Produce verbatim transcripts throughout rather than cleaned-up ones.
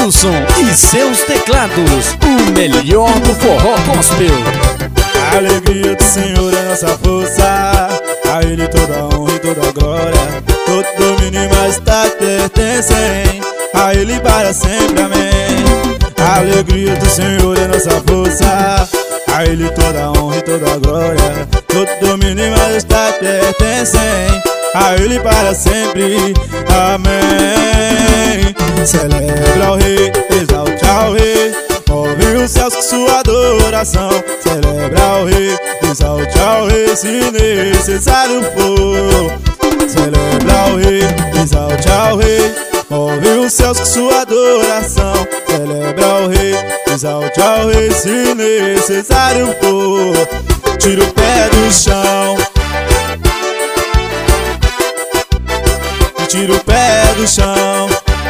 Wilson e seus teclados, o melhor do forró gospel. A alegria do Senhor é nossa força, a Ele toda a honra e toda a glória. Todo domínio e majestade pertencem a Ele para sempre, amém. A alegria do Senhor é nossa força, a Ele toda a honra e toda a glória. Todo domínio e majestade pertencem a Ele para sempre, amém. Celebra o Rei, exalte ao Rei, ouve os céus com sua adoração. Celebra o Rei, exalte ao Rei, se necessário for. Celebra o Rei, exalte ao Rei, ouve os céus com sua adoração. Celebra o Rei, exalte ao Rei, se necessário for. Tira o pé do chão, tira o pé do chão.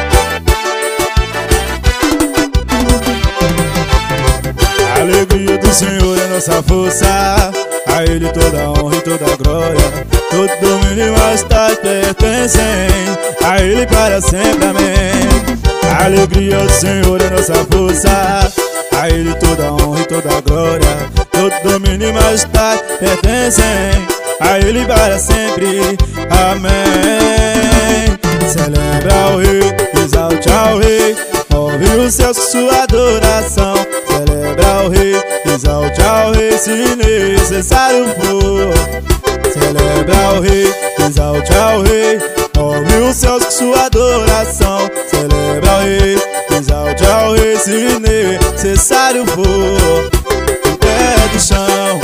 A alegria do Senhor é nossa força, a Ele toda a honra e toda a glória. Todo domínio e majestade pertencem a Ele para sempre, amém. A alegria do Senhor é nossa força, a Ele toda a honra e toda a glória. Todo domínio e majestade pertencem a Ele para sempre, amém. Celebra o Rei, exalte ao Rei, ouve os céus com sua adoração. Celebra o Rei, exalte ao Rei, se necessário for. Celebra o Rei, exalte ao Rei, ouve os céus com sua adoração. Celebra o Rei, exalte ao Rei, se necessário for. O pé do chão,